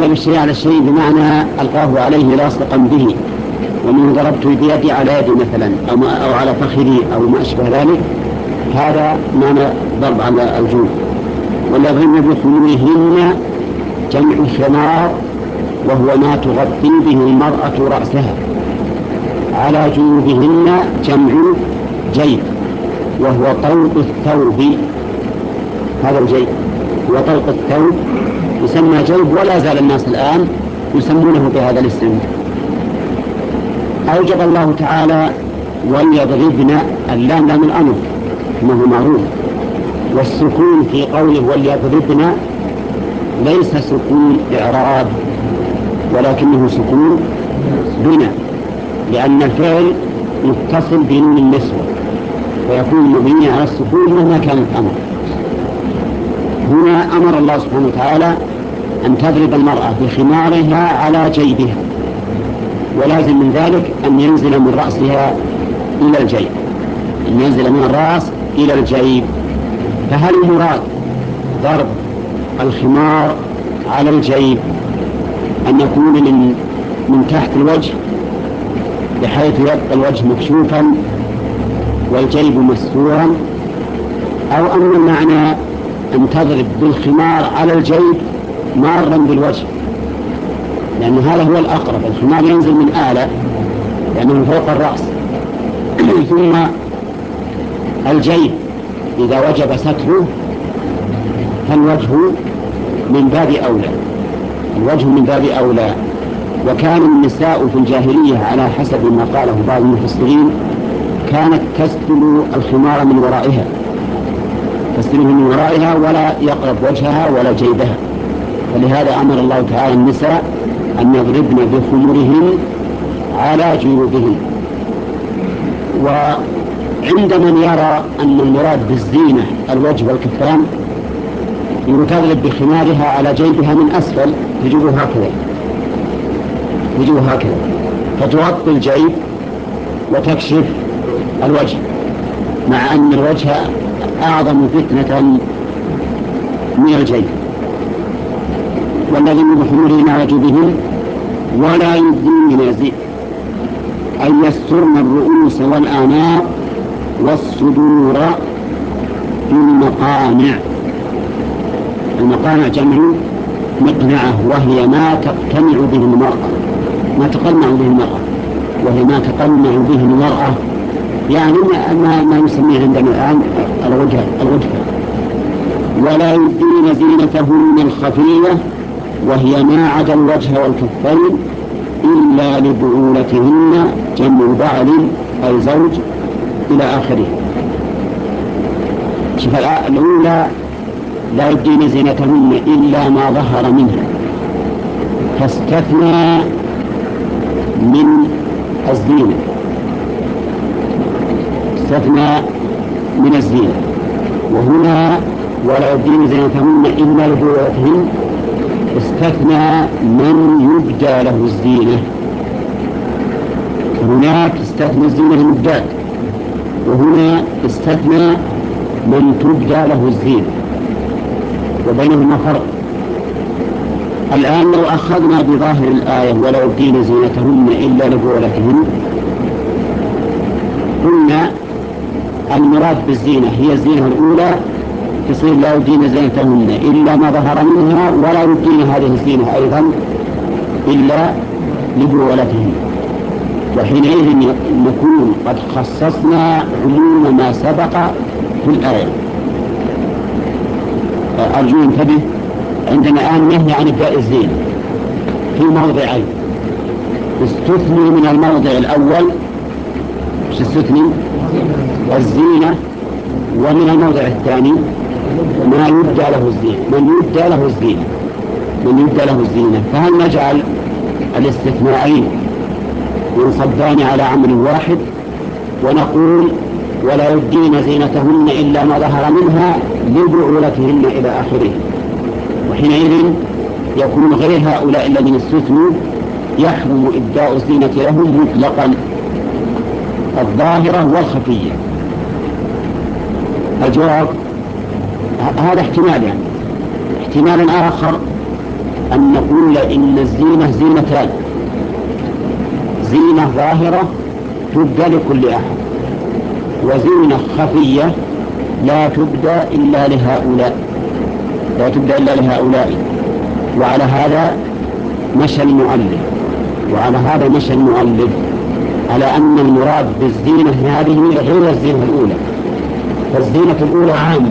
ضرب الشيء على الشيء بمعنى ألقاه عليه لاصقا به، ومن ضربت بيدي على يدي مثلا أو على فخذي أو ما أشبه ذلك، هذا معنى ضرب على الجوف. والذين بخمرهن جمع خمار، وهو ما تغطي به المرأة رأسها. على جيوبهن جمع جيب، وهو طوق الثوب. هذا الجيب هو طوق الثوب، يسمى جيب، ولا زال الناس الآن يسمونه بهذا الاسم. أوجب الله تعالى وليضربن، اللام لام الأمر كما هو معروف، والسكون في قوله وليضربن ليس سكون إعراب، ولكنه سكون بناء، لأن الفعل متصل بنون النسوة ويكون مبني على السكون مهما كان الأمر. هنا أمر الله سبحانه وتعالى أن تضرب المرأة بخمارها على جيبها، ولازم من ذلك أن ينزل من رأسها إلى الجيب، أن ينزل من الرأس إلى الجيب. فهل المراد ضرب الخمار على الجيب أن يكون من تحت الوجه بحيث يبقى الوجه مكشوفا والجيب مستورا، أو أن المعنى أن تضرب بالخمار على الجيب مارا بالوجه؟ لأن هذا هو الأقرب، الخمار ينزل من آلة لأنه فوق الرأس. ثم الجيب إذا وجب ستره فالوجه من باب أولى، الوجه من باب أولى. وكان النساء في الجاهلية على حسب ما قاله بعض المفسرين كانت تستر الخمار من ورائها، تستره من ورائها ولا يقرب وجهها ولا جيبها. فلهذا أمر الله تعالى النساء أن يضربن بخمرهن على جيوبهن. وعند من يرى أن المراد بالزينة الوجه والكفان تضرب بخمارها على جيبها من أسفل، تجيبه هكذا فتغطي الجيب وتكشف الوجه، مع أن الوجه أعظم فتنة من الجيب. والذين بخمرهن على جيوبهن ولا يبدين زينة، أي يسترن الرؤوس والآناق والصدور في المقانع. المقانع جمع مقنعة، وهي ما تقتنع به المرأة، ما تقنع به المرأة، وهي ما تقنع به المرأة، يعني ما يسميه عندنا الآن الغدفة. ولا يبدين زينتهن الخفية، وهي ما عدا الوجه والكفين إلا لبعولتهن، جمع بعل أي زوج، إلى آخره. شوف الأولى لا يبدين زينتهن إلا ما ظهر منها، فاستثنى من الزينة، استثنى من الزينة. وهنا ولا يبدين زينتهن إلا لبعولتهن استثنى من يبدى له الزينة. هناك استثنى الزينة المبداة، وهنا استثنى من تبدى له الزينة، وبينهما فرق. الآن لو أخذنا بظاهر الآية ولا يبدين زينتهن إلا لبعولتهن، قلنا المراد بالزينة هي الزينة الأولى، تصير لا يبدين زينتهن إلا ما ظهر منها، ولا يبدين هذه الزينة أيضا إلا لبعولتهن. وحينئذ نكون قد خصصنا عموم ما سبق في الآية. أرجو انتبه، عندنا الآن نهي عن إبداء الزينة في موضعين، استثني من الموضع الأول، مش استثني الزينة، ومن الموضع الثاني ما يبدى له الزينة، من يبدى له الزينة. فهل نجعل الاستثناءين ينصبان على عمل واحد ونقول ولا يبدين زينتهن إلا ما ظهر منها لبعولتهن إلى آخره، وحينئذ يكون غير هؤلاء الذين استثنوا يحرم إبداء الزينة لهم مطلقا، الظاهرة والخفية؟ الجواب هذا احتمال. يعني احتمال آخر أن نقول إن الزينة زينتان: زينة ظاهرة تبدى لكل أحد، وزينة خفية لا تبدى إلا لهؤلاء، وعلى هذا مشى المؤلف على أن المراد بالزينة هذه غير الزينة الأولى. فالزينة الأولى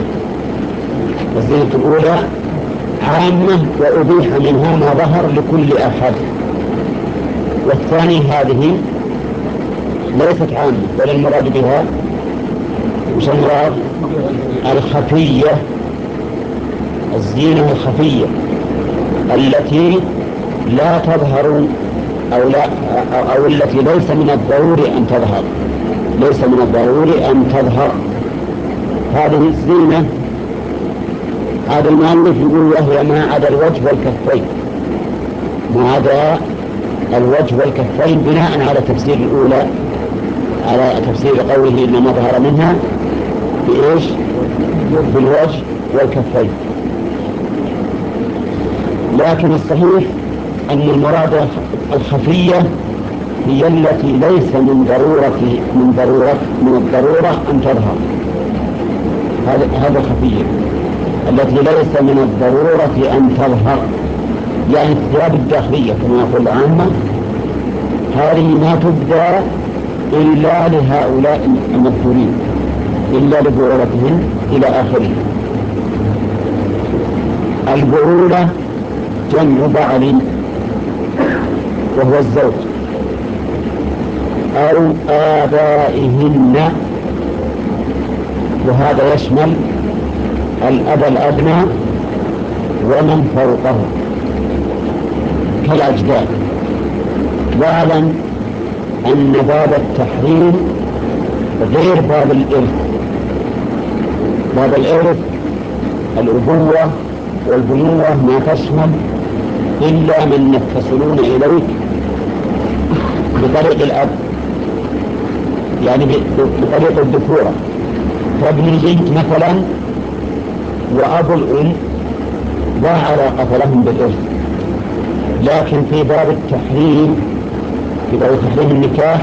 عامة وأبيح منها ما ظهر لكل أحد، والثانية هذه ليست عامة، بل المراد بها المراد الخفية، الزينة الخفية التي لا تظهر أو التي ليس من الضروري أن تظهر. هذه الزينة هذا المؤلف يقول وهي ما عدا الوجه والكفين، بناء على تفسير الأولى، على تفسير قوله إنما ظهر منها بإيش؟ بالوجه والكفين. لكن الصحيح أن المراد الخفية هي التي ليس من الضرورة أن تظهر. هذا الخفية التي ليس من الضرورة أن تظهر، يعني الثياب الداخلية كما يقول العامة، هذه ما تبدى إلا لهؤلاء المذكورين، إلا لبعولتهم إلى آخره. البعولة جمع بعل وهو الزوج، أو آبائهن، وهذا يشمل الأب الأدنى ومن فوقه كالأجداد. واعلم أن باب التحريم غير باب الإرث. باب الإرث الأبوة والبنوة ما تشمل إلا من يتصلون إليك بطريق الأب، يعني بطريق الذكورة، فابن البنت مثلا وأبو الأم لا علاقة لهم بالإرث. لكن في باب التحريم، في باب تحريم النكاح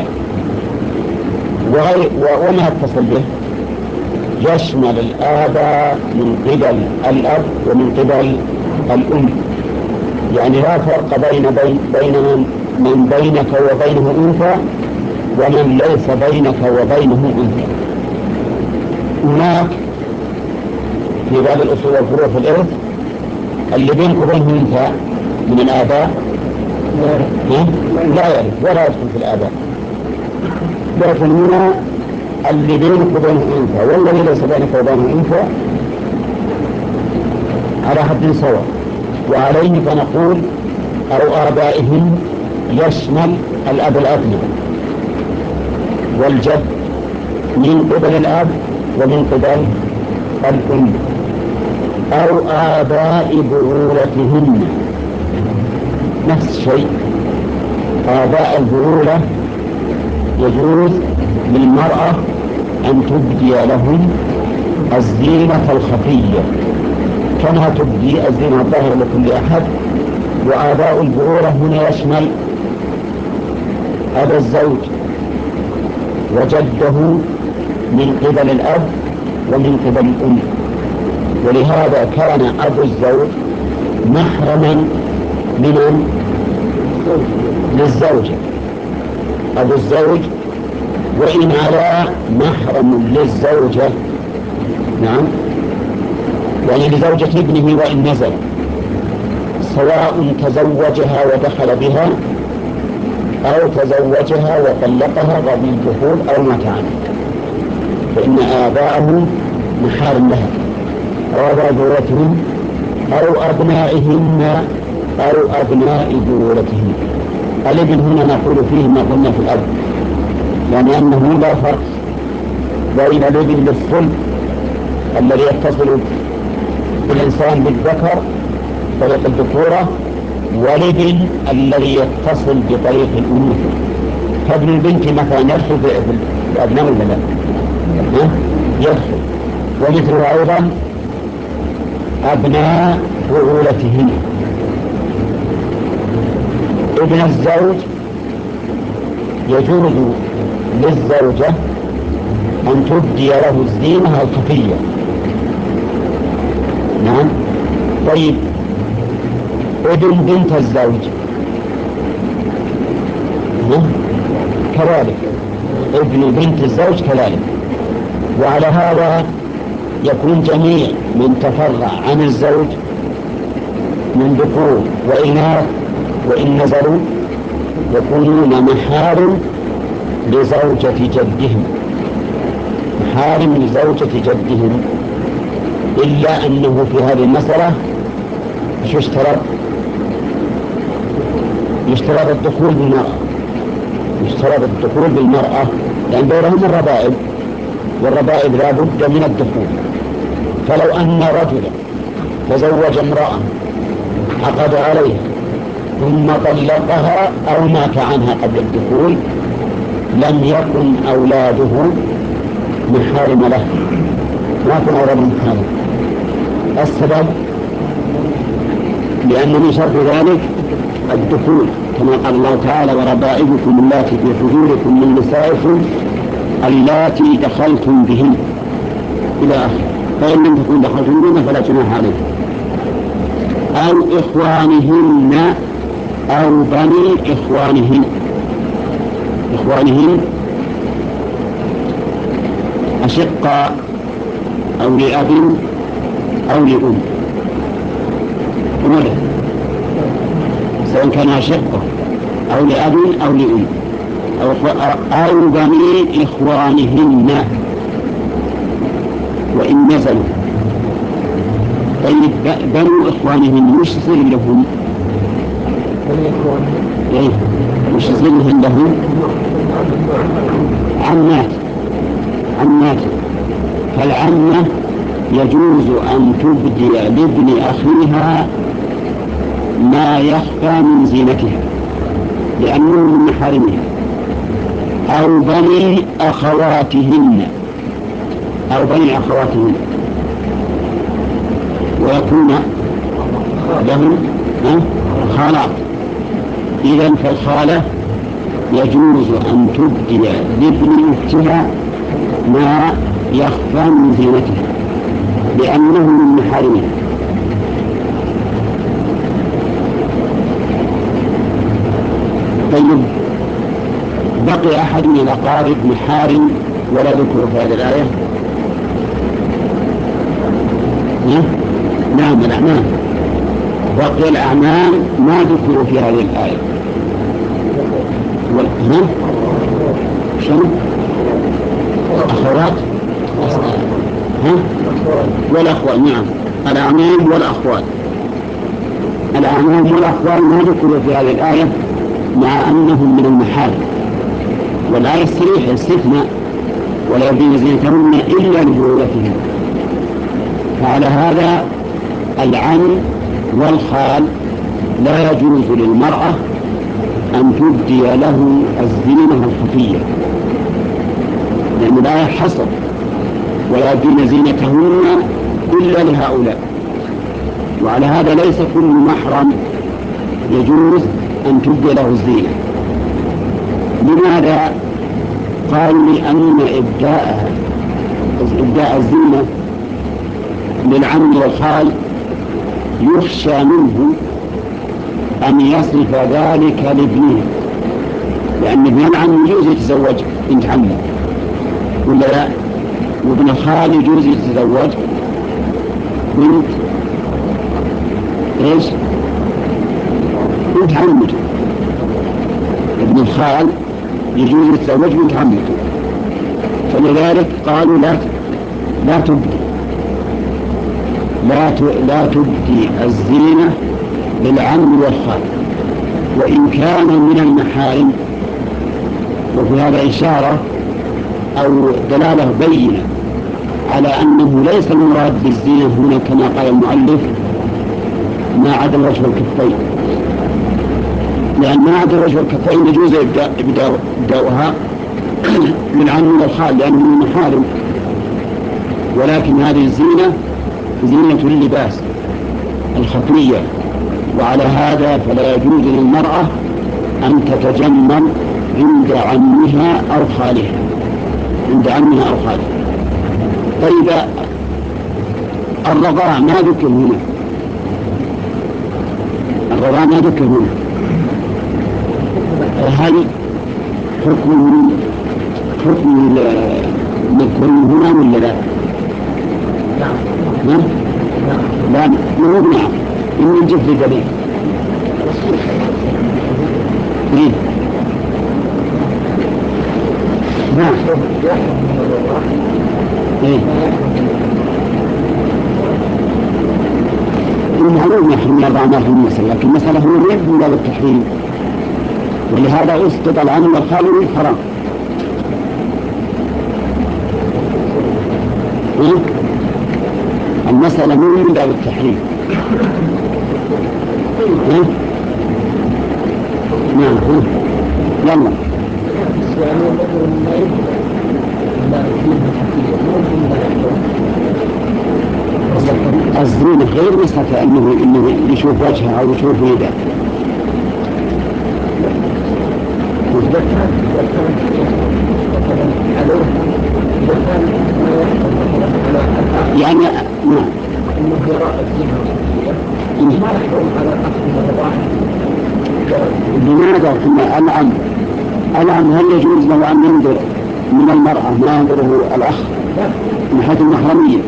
وما يتصل به، يشمل الآباء من قبل الأب ومن قبل الأم. يعني لا فرق بين من بينك وبينه أنثى ومن ليس بينك وبينه أنثى. هناك في باب الأصول والفروع في الإرث اللي بينك وبينه أنثى من الآباء لا يرث ولا يدخل في الآباء. لكن هنا اللي بينك وبينه أنثى والذي ليس بينك وبينه أنثى على حد سواء، وعليه فنقول أو آبائهم يشمل الأب الأدنى والجد من قبل الأب ومن قبل الأم، أو آباء بعولتهن نفس الشيء. آباء البعولة يجوز للمرأة أن تبدي لهم الزينة الخفية كما تبدي الزينة الظاهرة لكل أحد. وآباء البعولة هنا يشمل أبا الزوج وجده من قبل الأب ومن قبل الأم، ولهذا كان أبو الزوج محرما للزوجة. أبو الزوج وإن على محرم للزوجة، نعم، يعني لزوجة ابنه وإن نزل، سواء تزوجها ودخل بها أو تزوجها وطلقها قبل الدخول أو مات عنه، فإن آباءهم محارم لها أو آباء بعولتهم أو أبنائهن أو أبناء بعولتهن. الابن هنا نقول فيه ما قلنا في الأب، يعني أنه لا فرق بين الابن للصلب الذي يتصل بالإنسان بالذكر طريق الذكورة والابن الذي يتصل بطريق الأنوثة. فابن البنت مثلا يدخل في الأبناء ولا لا؟ يدخل. ومثل أيضا أبناء بعولتهن ابن الزوج يجوز للزوجة أن تبدي له الزينة الخفية. نعم. طيب ابن بنت الزوج كذلك، ابن بنت الزوج كذلك. وعلى هذا يكون جميع من تفرع عن الزوج من ذكور وإناث وإن نزلوا يكونون محارم لزوجة جدهم، محارم لزوجة جدهم، إلا أنه في هذه المسألة شو اشترط؟ يشترط الدخول بالمرأة، يشترط الدخول بالمرأة، لأن بينهم الربائب، والربائب لا بد من الدخول. فلو أن رجلا تزوج امرأة عقد عليها ثم طلقها أو مات عنها قبل الدخول لم يكن أولاده محارم له، ما يكون أولاده محارم. السبب لأن من شرط ذلك الدخول، كما قال الله تعالى: وربائبكم اللاتي في حجوركم من نسائكم اللاتي دخلتم بهن إلى آخره. فإن لم تكن دخلتم بهن فلا جناح عليكم. أو إخوانهن أو بني إخوانهن. إخوانهن أشقاء أو لأب أو لأم، وماذا سواء كان أشقة أو لأب أو لأم أو بني إخوانهن وإن نزلوا. طيب بنو إخوانهن وش يصير لهم؟ وش يصير لهم؟ عمات. فالعمة يجوز أن تبدي لابن أخيها ما يخفى من زينتها لأنه من محارمها. أو بني أخواتهن ويكون لهم خالات. إذن فالخالة يجوز أن تبدي لابن أختها ما يخفى من زينتها لأنه من محارمها. طيب بقي أحد من الأقارب محارم ولا ذكر في هذه الآية؟ نعم الأعمام. بقي الأعمام ما ذكروا في هذه الآية. شنو؟ أخوات والأخوات. نعم الأعمام والأخوات. الأعمام والأخوات ما ذكروا في هذه الآية مع أنهم من المحارم، والآية الصريحة استثناء ولا يبدين زينتهن إلا لبعولتهن. فعلى هذا العم والخال لا يجوز للمرأة أن تبدي له الزينة الخفية، لأن الآية حصر ولا يبدين زينتهن إلا لهؤلاء. وعلى هذا ليس كل محرم يجوز أن تبدي له الزينة. لماذا؟ قالوا لأن إبداء الزينة للعم والخال يخشى منه أن يصرف ذلك لابنه، لأن ابن العم يجوز يتزوج بنت عمه ولا لا؟ وابن الخال يجوز يتزوج بنت عمته. ابن الخال يجوز يتزوج بنت عمته. فلذلك قالوا لا تبدي الزينة للعم والخال وإن كان من المحارم. وفي هذا إشارة أو دلالة بينة على أنه ليس المراد بالزينة هنا كما قال المؤلف ما عدا الوجه والكفين، لأن ما عدا الوجه والكفين يجوز إبداؤها للعم والخال لأنه من المحارم، ولكن هذه الزينة زينة اللباس الخفية. وعلى هذا فلا يجوز للمرأة أن تتجمل عند عمها أو خالها، عند عمها أو خالها. طيب الرضاع ما ذكر هنا، الرضاع ما ذكر هنا، هل حكم مذكور هنا ولا لا؟ نعم. لا مو نعم، إن نجيب في دليل. نعم. المعلوم يحرم الرضاع ما في المسألة، لكن المسألة هو الرد من باب التحريم، ولهذا أسقط العام والخال الحرام. المسألة من باب التحريم. نعم. يلا. الزين غير مسألة إنه يشوف وجهها أو يشوف يده. يعني نعم. لماذا العم هل يجوز له أن ينظر من المرأة ما ينظره الأخ من حيث المحرمية؟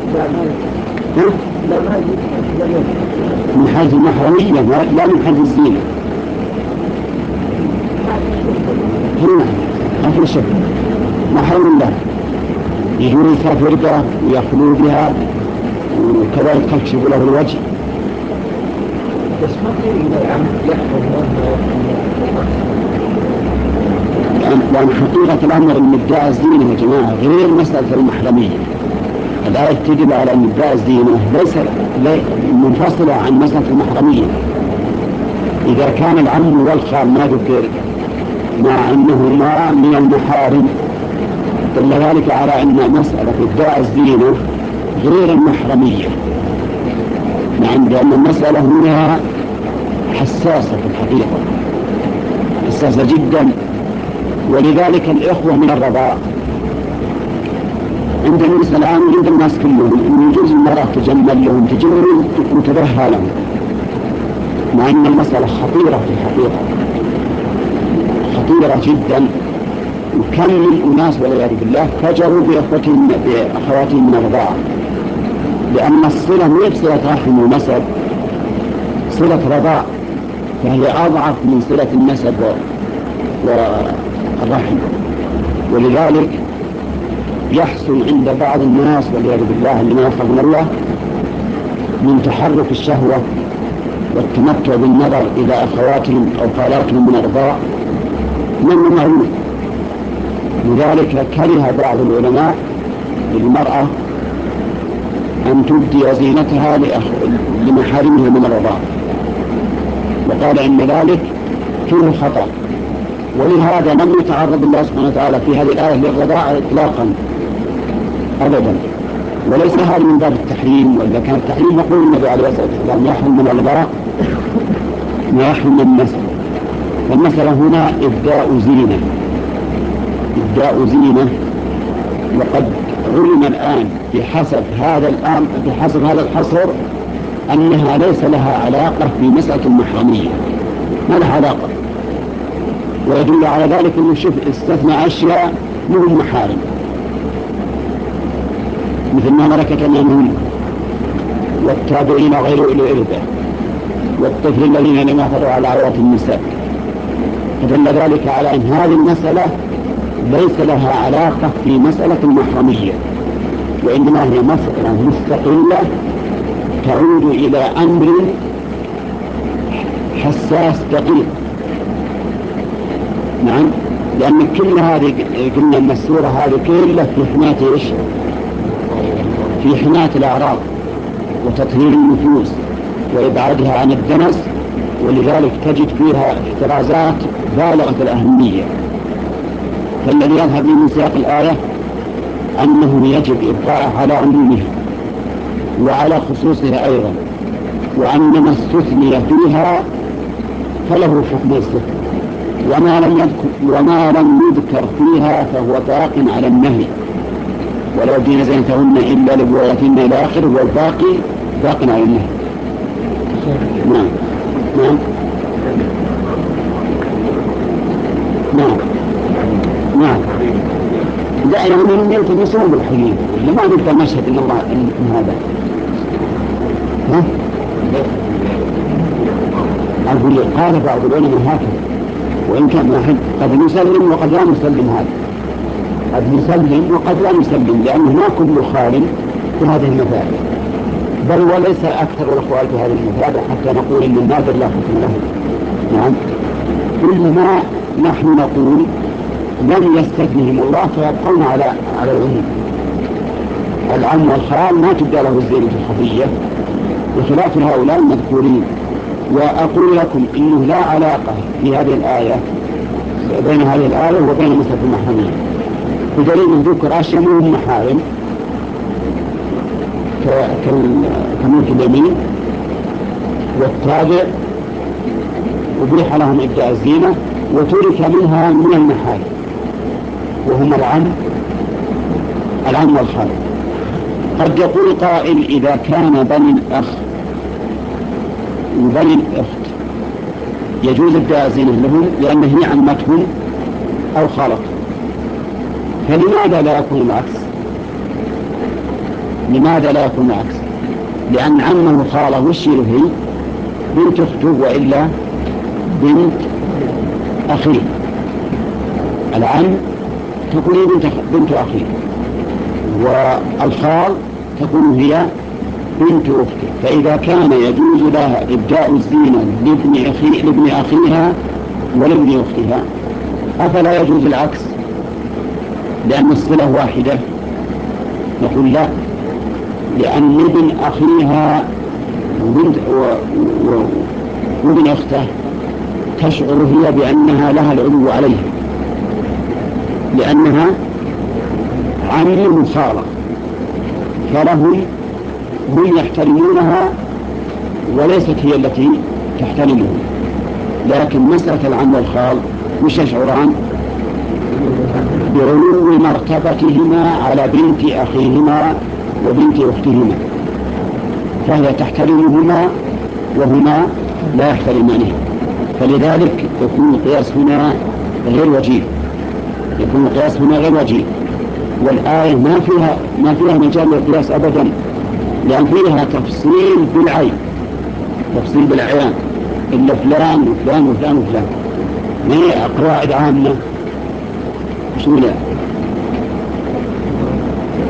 من حيث المحرمية لا من حيث الزينة. هنا أخر الشك محرم له، يجوز يسافر بها ويخلو بها وكذلك تكشف له الوجه. بس ما في العم يحفظ لأن حقيقة الأمر المدعى الزينة يا جماعة غير مسألة المحرمية. الآية تدل على المدعى الزينة ليس منفصلة عن مسألة المحرمية. إذا كان العم والخال ما ذكر مع أنهما من المحارم دل ذلك على أن مسألة ادعاء الزينة غير المحرمية. نعم، لأن المسألة هنا حساسة في الحقيقة، حساسة جدا. ولذلك الإخوة من الرضاع عند الناس الآن وعند الناس كلهم إن يجوز المرأة تجمل لهم تجمل وتبرها لهم، مع أن المسألة خطيرة في الحقيقة، خطيرة جدا. وكم من أناس والعياذ بالله فجروا بأخواتهم من الرضاعة، لأن الصلة ليس صلة رحم ونسب، صلة رضاع، فهي أضعف من صلة النسب والرحم. ولذلك يحصل عند بعض الناس والعياذ بالله الذين يخافون الله من تحرك الشهوة والتمتع بالنظر إلى أخواتهم أو خالاتهم من الرضاع من معروف. لذلك كره بعض العلماء للمرأة أن تبدي زينتها لمحارمها من الرضاع، وقال إن ذلك فيه خطأ. ولهذا لم يتعرض الله سبحانه وتعالى في هذه الآية للرضاعة إطلاقا أبدا، وليس هذا من باب التحريم. وإذا كان التحريم يقول النبي عليه الصلاة والسلام يحرم من الرضاعة ما يحرم من النسب. والمسألة هنا إبداء زينة، إبداء زينة. وقد علم الآن بحسب هذا الحصر أنها ليس لها علاقة بمسألة المحرمية، ما لها علاقة. ويدل على ذلك أنه شوف استثنى أشياء منهم محارم، مثل ما ملكت أيمانهم والتابعين غير أولي الإربة والطفل الذين لم يحضروا على عورات النساء. فدل ذلك على أن هذه المسألة ليس لها علاقة في مسألة المحرمية، وإنما هي مسألة مستقلة تعود إلى أمر حساس دقيق. نعم، لأن كل هذه قلنا أن السورة هذه كلها في حماية إيش؟ في حماية الأعراض وتطهير النفوس وإبعادها عن الدنس، ولذلك تجد فيها احترازات بالغة الأهمية. فالذي يظهر لي من سياق الآية أنه يجب إبقاءها على عمومها وعلى خصوصها أيضا، وأن ما استثني فيها فله حكم الاستثناء، وما لم يذكر فيها فهو باق على النهي، ولو دين زينتهن إلا لبغيتهن إلى آخره، والباقي باق على النهي. نعم نعم نعم نعم. لا يعني من يلتمسون بالحليل لما نبقى مشهد إن الله إن هذا ها؟ أقول قال بعض العلماء هكذا، وإن كان واحد قد نسلم وقد لا نسلم، هذا قد نسلم وقد لا نسلم، لأنه ما كل خال في هذه المثال، بل وليس أكثر الأخوال في هذه المثال حتى نقول إن النادر لا حكم له. نعم. إنما نحن نقول لم يستثنهم الله فيبقون على العموم. العم والخال ما تبدأ له الزينة الخفية بخلاف هؤلاء المذكورين. وأقول لكم إنه لا علاقة في هذه الآية بين هذه الآية وبين مسألة المحرمية، بدليل ذكر أشياء منهم محارم كملك اليمين، والتابع أبيح لهم إبداء الزينة وترك منها من المحارم، وهم العم والخال. قد يقول قائل إذا كان بني الأخ وبني الأخت يجوز إبداء الزينة لهم لأن هي عمتهم أو خالتهم، فلماذا لا يكون العكس؟ لماذا لا يكون العكس؟ لأن عمه وخاله وش هي؟ بنت أخته وإلا بنت أخيه. العم تكون بنت أخيه، والخال تكون هي بنت أخته. فإذا كان يجوز لها إبداء الزينة لابن أخيها ولابن أختها، أفلا يجوز العكس لأن الصلة واحدة؟ نقول لا، لأن ابن أخيها وابن أخته تشعر هي بأنها لها العلو عليها، لأنها عم خالة، فلهم هم يحترمونها وليست هي التي تحترمهم. لكن مسألة العم والخال مش يشعران بعلو مرتبتهما على بنت أخيهما وبنت أختهما، فهي تحترمهما وهما لا يحترمانه، فلذلك يكون القياس هنا غير وجيه، يكون القياس هنا غير وجيه. والآية ما فيها مجال للقياس أبدا، لأن فيها تفصيل بالعين، تفصيل بالعيان، إلا فلان وفلان وفلان وفلان، ما هي قواعد عامة. شو لا